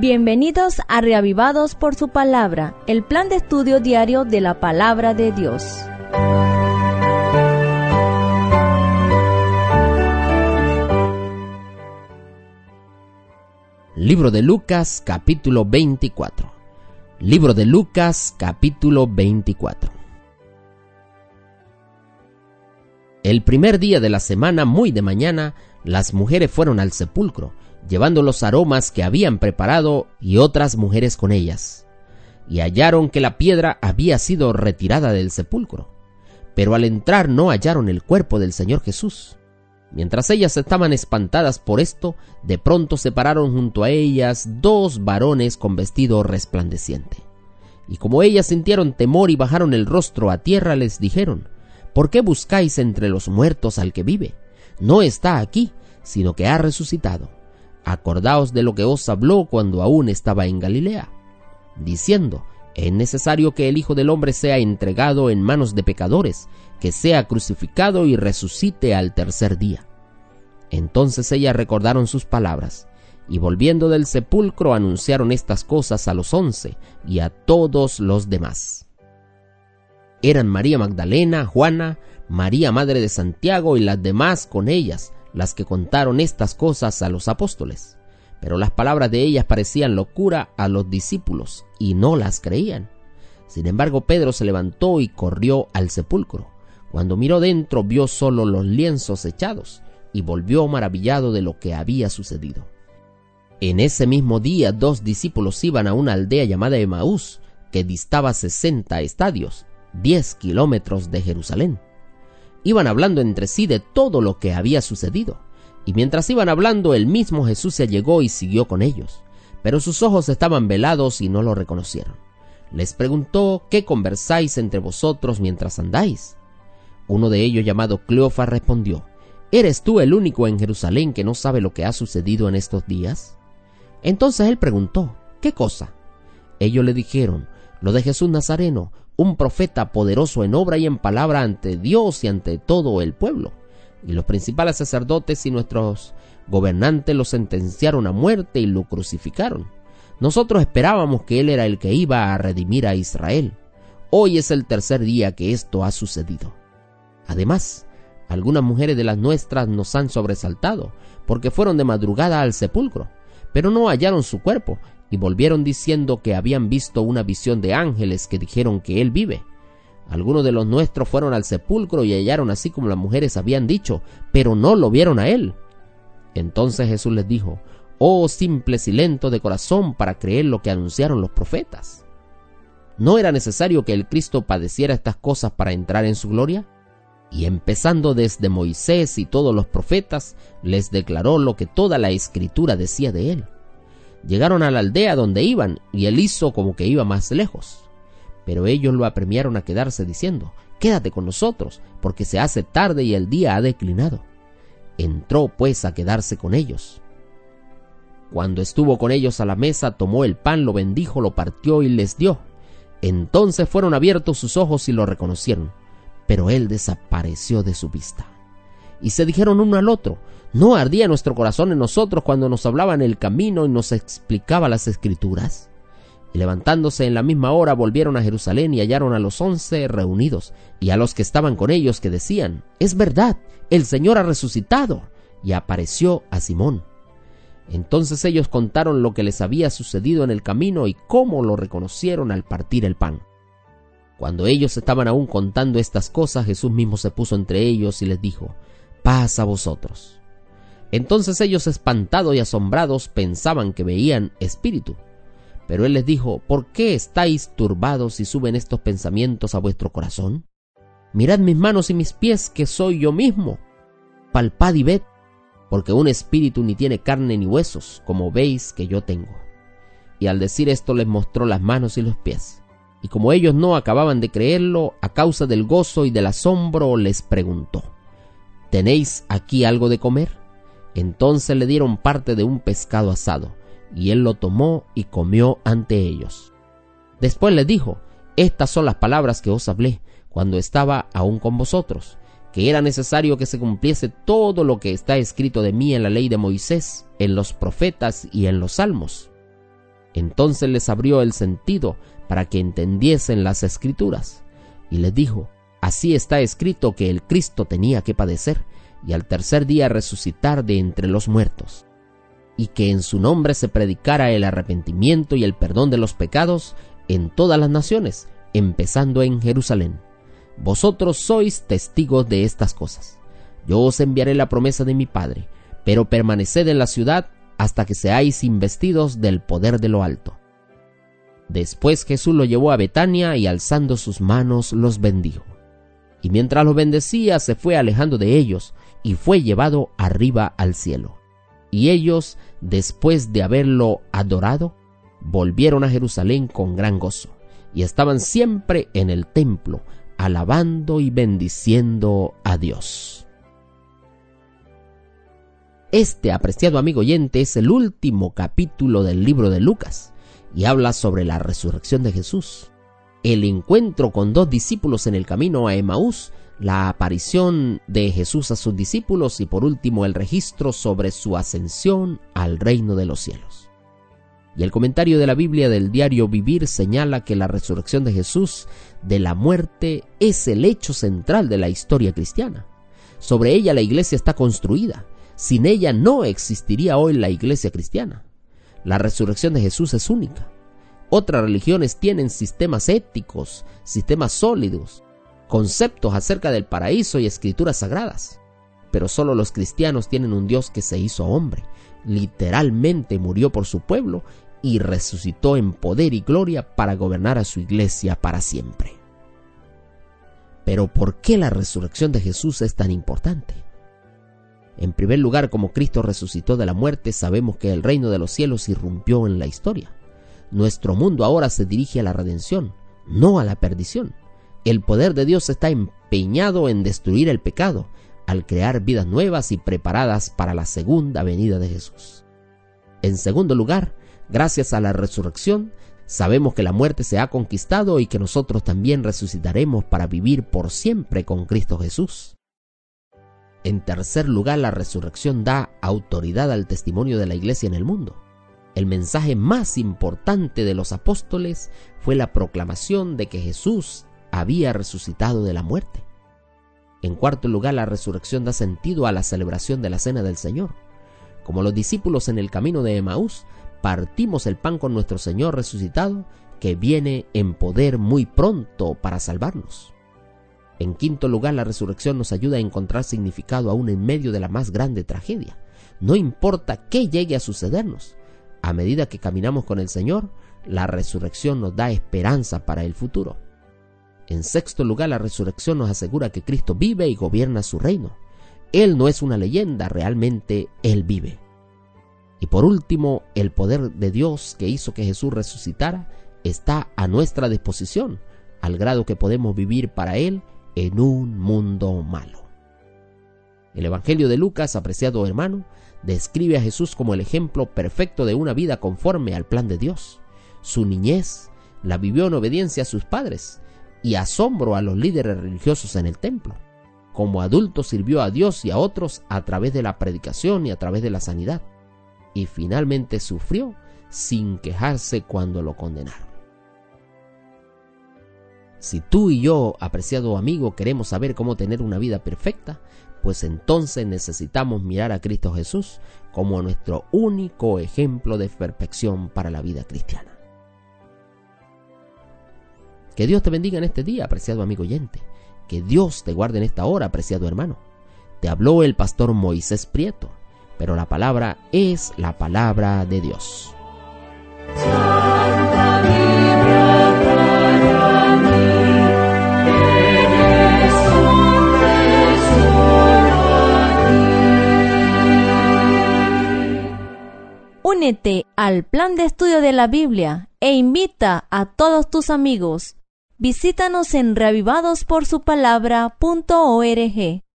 Bienvenidos a Reavivados por su Palabra, el plan de estudio diario de la Palabra de Dios. Libro de Lucas, capítulo 24. Libro de Lucas, capítulo 24. El primer día de la semana, muy de mañana, las mujeres fueron al sepulcro, llevando los aromas que habían preparado y otras mujeres con ellas. Y hallaron que la piedra había sido retirada del sepulcro. Pero al entrar no hallaron el cuerpo del Señor Jesús. Mientras ellas estaban espantadas por esto, de pronto se pararon junto a ellas dos varones con vestido resplandeciente. Y como ellas sintieron temor y bajaron el rostro a tierra, les dijeron: ¿Por qué buscáis entre los muertos al que vive? No está aquí, sino que ha resucitado. Acordaos de lo que os habló cuando aún estaba en Galilea, diciendo: es necesario que el Hijo del Hombre sea entregado en manos de pecadores, que sea crucificado y resucite al tercer día. Entonces ellas recordaron sus palabras, y volviendo del sepulcro anunciaron estas cosas a los 11 y a todos los demás. Eran María Magdalena, Juana, María madre de Santiago y las demás con ellas, las que contaron estas cosas a los apóstoles. Pero las palabras de ellas parecían locura a los discípulos, y no las creían. Sin embargo, Pedro se levantó y corrió al sepulcro. Cuando miró dentro, vio solo los lienzos echados, y volvió maravillado de lo que había sucedido. En ese mismo día, 2 discípulos iban a una aldea llamada Emaús, que distaba 60 estadios, 10 kilómetros de Jerusalén. Iban hablando entre sí de todo lo que había sucedido, y mientras iban hablando, el mismo Jesús se allegó y siguió con ellos, pero sus ojos estaban velados y no lo reconocieron. Les preguntó: ¿qué conversáis entre vosotros mientras andáis? Uno de ellos, llamado Cleofas, respondió: ¿eres tú el único en Jerusalén que no sabe lo que ha sucedido en estos días? Entonces él preguntó: ¿qué cosa? Ellos le dijeron: lo de Jesús Nazareno, un profeta poderoso en obra y en palabra ante Dios y ante todo el pueblo. Y los principales sacerdotes y nuestros gobernantes lo sentenciaron a muerte y lo crucificaron. Nosotros esperábamos que él era el que iba a redimir a Israel. Hoy es el tercer día que esto ha sucedido. Además, algunas mujeres de las nuestras nos han sobresaltado, porque fueron de madrugada al sepulcro, pero no hallaron su cuerpo, y volvieron diciendo que habían visto una visión de ángeles que dijeron que él vive. Algunos de los nuestros fueron al sepulcro y hallaron así como las mujeres habían dicho, pero no lo vieron a él. Entonces Jesús les dijo: oh simples y lentos de corazón para creer lo que anunciaron los profetas. ¿No era necesario que el Cristo padeciera estas cosas para entrar en su gloria? Y empezando desde Moisés y todos los profetas, les declaró lo que toda la Escritura decía de él. Llegaron a la aldea donde iban, y él hizo como que iba más lejos. Pero ellos lo apremiaron a quedarse, diciendo: quédate con nosotros, porque se hace tarde y el día ha declinado. Entró pues a quedarse con ellos. Cuando estuvo con ellos a la mesa, tomó el pan, lo bendijo, lo partió y les dio. Entonces fueron abiertos sus ojos y lo reconocieron, pero él desapareció de su vista. Y se dijeron uno al otro: ¿no ardía nuestro corazón en nosotros cuando nos hablaba en el camino y nos explicaba las Escrituras? Y levantándose en la misma hora, volvieron a Jerusalén y hallaron a los 11 reunidos, y a los que estaban con ellos, que decían: es verdad, el Señor ha resucitado, y apareció a Simón. Entonces ellos contaron lo que les había sucedido en el camino y cómo lo reconocieron al partir el pan. Cuando ellos estaban aún contando estas cosas, Jesús mismo se puso entre ellos y les dijo: paz a vosotros. Entonces ellos, espantados y asombrados, pensaban que veían espíritu. Pero él les dijo: ¿por qué estáis turbados y suben estos pensamientos a vuestro corazón? Mirad mis manos y mis pies, que soy yo mismo. Palpad y ved, porque un espíritu ni tiene carne ni huesos, como veis que yo tengo. Y al decir esto les mostró las manos y los pies. Y como ellos no acababan de creerlo, a causa del gozo y del asombro, les preguntó: ¿tenéis aquí algo de comer? Entonces le dieron parte de un pescado asado, y él lo tomó y comió ante ellos. Después les dijo: estas son las palabras que os hablé cuando estaba aún con vosotros, que era necesario que se cumpliese todo lo que está escrito de mí en la ley de Moisés, en los profetas y en los salmos. Entonces les abrió el sentido para que entendiesen las Escrituras, y les dijo: así está escrito que el Cristo tenía que padecer, y al tercer día resucitar de entre los muertos, y que en su nombre se predicara el arrepentimiento y el perdón de los pecados en todas las naciones, empezando en Jerusalén. Vosotros sois testigos de estas cosas. Yo os enviaré la promesa de mi Padre, pero permaneced en la ciudad hasta que seáis investidos del poder de lo alto. Después Jesús lo llevó a Betania y alzando sus manos los bendijo. Y mientras los bendecía se fue alejando de ellos y fue llevado arriba al cielo. Y ellos, después de haberlo adorado, volvieron a Jerusalén con gran gozo, y estaban siempre en el templo, alabando y bendiciendo a Dios. Este, apreciado amigo oyente, es el último capítulo del libro de Lucas, y habla sobre la resurrección de Jesús, el encuentro con 2 discípulos en el camino a Emaús, la aparición de Jesús a sus discípulos y por último el registro sobre su ascensión al reino de los cielos. Y el comentario de la Biblia del diario Vivir señala que la resurrección de Jesús de la muerte es el hecho central de la historia cristiana. Sobre ella la iglesia está construida. Sin ella no existiría hoy la iglesia cristiana. La resurrección de Jesús es única. Otras religiones tienen sistemas éticos, sistemas sólidos, conceptos acerca del paraíso y escrituras sagradas. Pero solo los cristianos tienen un Dios que se hizo hombre, literalmente murió por su pueblo y resucitó en poder y gloria para gobernar a su iglesia para siempre. Pero ¿por qué la resurrección de Jesús es tan importante? En primer lugar, como Cristo resucitó de la muerte, sabemos que el reino de los cielos irrumpió en la historia. Nuestro mundo ahora se dirige a la redención, no a la perdición. El poder de Dios está empeñado en destruir el pecado, al crear vidas nuevas y preparadas para la segunda venida de Jesús. En segundo lugar, gracias a la resurrección, sabemos que la muerte se ha conquistado y que nosotros también resucitaremos para vivir por siempre con Cristo Jesús. En tercer lugar, la resurrección da autoridad al testimonio de la iglesia en el mundo. El mensaje más importante de los apóstoles fue la proclamación de que Jesús había resucitado de la muerte. En cuarto lugar, la resurrección da sentido a la celebración de la Cena del Señor. Como los discípulos en el camino de Emaús, partimos el pan con nuestro Señor resucitado, que viene en poder muy pronto para salvarnos. En quinto lugar, la resurrección nos ayuda a encontrar significado aún en medio de la más grande tragedia. No importa qué llegue a sucedernos, a medida que caminamos con el Señor, la resurrección nos da esperanza para el futuro. En sexto lugar, la resurrección nos asegura que Cristo vive y gobierna su reino. Él no es una leyenda, realmente Él vive. Y por último, el poder de Dios que hizo que Jesús resucitara está a nuestra disposición, al grado que podemos vivir para Él en un mundo malo. El Evangelio de Lucas, apreciado hermano, describe a Jesús como el ejemplo perfecto de una vida conforme al plan de Dios. Su niñez la vivió en obediencia a sus padres y asombro a los líderes religiosos en el templo. Como adulto sirvió a Dios y a otros a través de la predicación y a través de la sanidad. Y finalmente sufrió sin quejarse cuando lo condenaron. Si tú y yo, apreciado amigo, queremos saber cómo tener una vida perfecta, pues entonces necesitamos mirar a Cristo Jesús como nuestro único ejemplo de perfección para la vida cristiana. Que Dios te bendiga en este día, apreciado amigo oyente. Que Dios te guarde en esta hora, apreciado hermano. Te habló el pastor Moisés Prieto, pero la palabra es la palabra de Dios. Santa Biblia para mí, eres un tesoro a ti. Únete al plan de estudio de la Biblia e invita a todos tus amigos. Visítanos en reavivadosporsupalabra.org.